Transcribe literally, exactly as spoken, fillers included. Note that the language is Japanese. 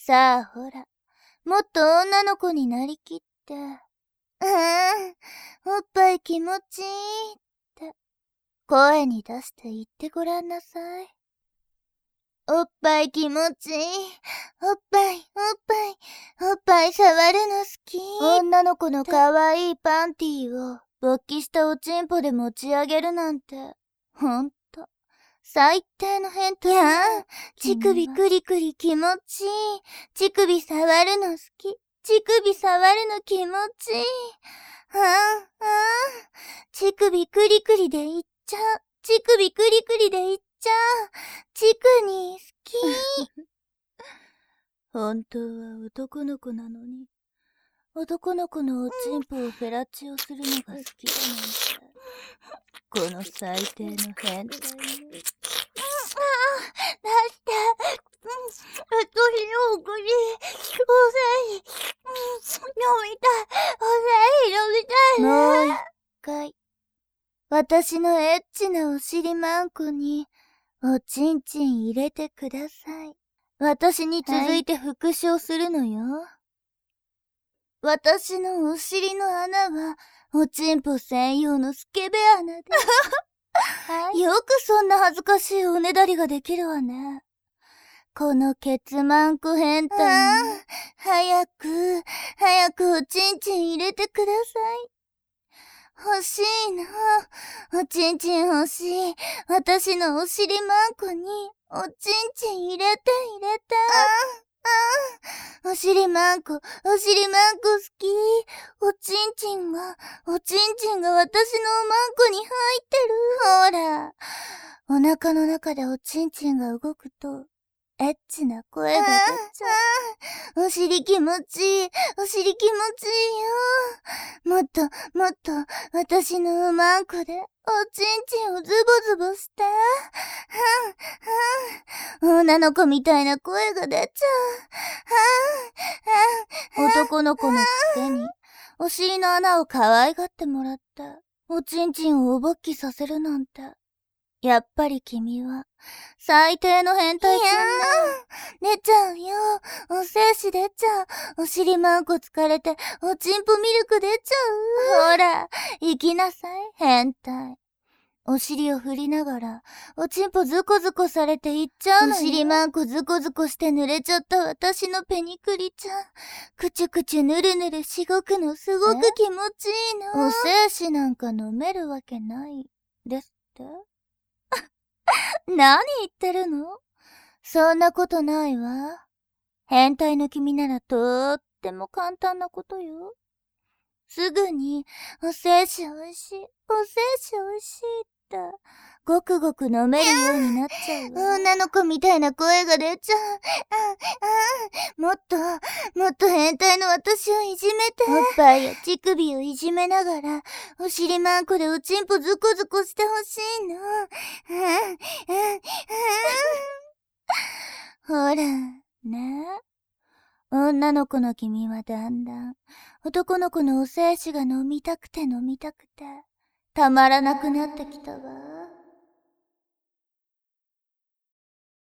さあほら、もっと女の子になりきって。うーん、おっぱい気持ちいいって、声に出して言ってごらんなさい。おっぱい気持ちいい。おっぱい、おっぱい、おっぱい触るの好き。女の子の可愛いパンティーを勃起したおちんぽで持ち上げるなんて、ほんと、最低の変態。やん、乳首クリクリ気持ちいい。乳首触るの好き。乳首触るの気持ちいい。あん、あん、乳首クリクリでいっちゃう。乳首クリクリでいっちゃう。チクに好き。本当は男の子なのに、男の子のおちんぽをフェラチオするのが好きだなんて。この最低の変態ね。ああ、出して。うん、私のお口、おせい、うん、飲みたい、おせい飲みたいね。もう一回、私のエッチなお尻マンコに、おちんちん入れてください。私に続いて復唱するのよ。はい、私のお尻の穴は、おちんぽ専用のスケベ穴で。はい、よくそんな恥ずかしいおねだりができるわね。このケツマンコ変態に。早く、早くおちんちん入れてください。欲しいな。おちんちん欲しい。私のお尻マンコに、おちんちん入れて入れて。ああ、お尻マンコ、お尻マンコ好き。おちんちんが、おちんちんが私のマンコに入ってる。ほら、お腹の中でおちんちんが動くと、エッチな声が出ちゃう。お尻気持ちいい。お尻気持ちいいよ。もっと、もっと、私のマンコで、おちんちんをズボズボして。はん、はん。女の子みたいな声が出ちゃう。はん、はん。男の子のくせに、お尻の穴を可愛がってもらって、おちんちんをおぼっきさせるなんて。やっぱり君は、最低の変態くんね。出ちゃうよ。お精子出ちゃう。お尻マンコ疲れて、おちんぽミルク出ちゃう。ほら、行きなさい、変態。お尻を振りながら、おちんぽズコズコされて行っちゃうのよ。お尻マンコズコズコして濡れちゃった私のペニクリちゃん。くちゅくちゅぬるぬるしごくのすごく気持ちいいの。お精子なんか飲めるわけない、ですって？何言ってるの？そんなことないわ。変態の君ならとーっても簡単なことよ。すぐに、お精子おいしい、お精子おいしいって、ごくごく飲めるようになっちゃうわ。女の子みたいな声が出ちゃう。あ、あ、もっと、もっと変態の私をいじめて。おっぱいや乳首をいじめながら、お尻マンコでおちんぽズコズコしてほしいの。ほら、ね。女の子の君はだんだん、男の子のお精子が飲みたくて飲みたくて、たまらなくなってきたわ。